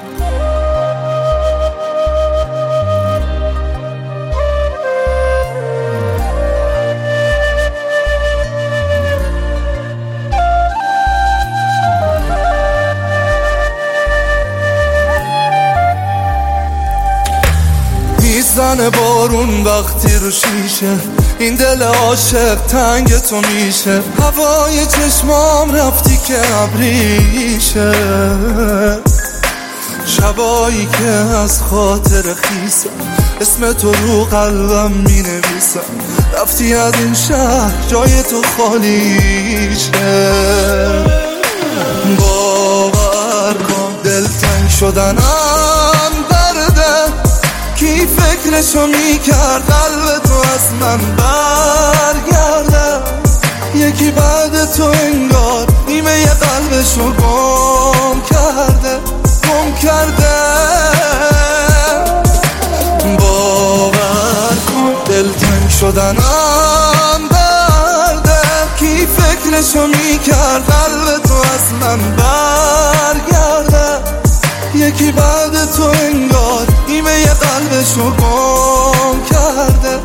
میزنه بارون وقتی رو شیشه، این دل عاشق تنگ تو میشه. هوای چشمام رفتی که ابریشه، شبایی که از خاطر خیسم اسم تو رو قلبم می نویسم. رفتی از این شهر جای تو خالیشه. باور کن دلتنگ شدنم درده، کی فکرشو میکرد قلب تو از من برگرده. یکی بعد تو انگار نیمه ی قلبشو گم کرده. باور کن دلتنگ شدنم درده، کی فکرشو میکرد قلب تو از من برگرده. یکی بعد تو انگار نیمه ی قلبشو گم کرده.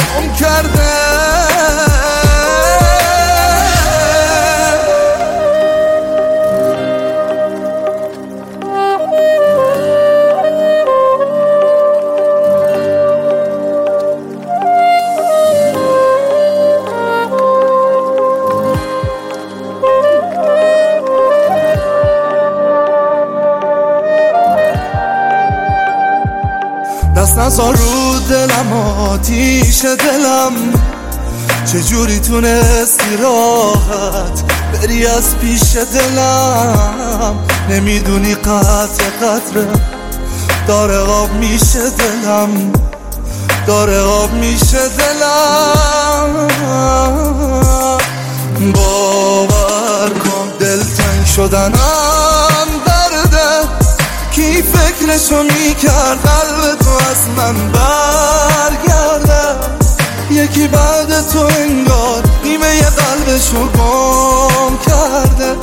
دست نزار رو دلم، آتیش دلم چجوری تونستی راحت بری از پیش دلم. نمیدونی قطع قطره داره آب میشه دلم، داره آب میشه دلم. باور کن دلتنگ شدنم درده، کی فکرشو میکرد قلب تو از من برگرده. یکی بعد تو انگار نیمه ی قلبشو گم کرده.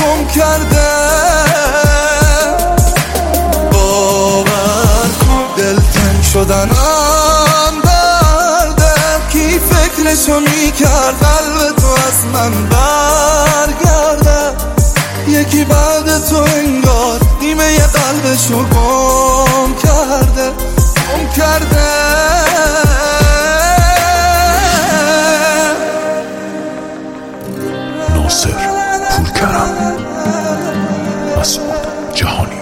باور کن دلتنگ شدنم درده، کی فکرشو میکرد قلب تو از من برگرده. یکی بعد تو انگار نیمه ی قلبشو گم کرده. ناصر پورکرم، مسعود جهانی.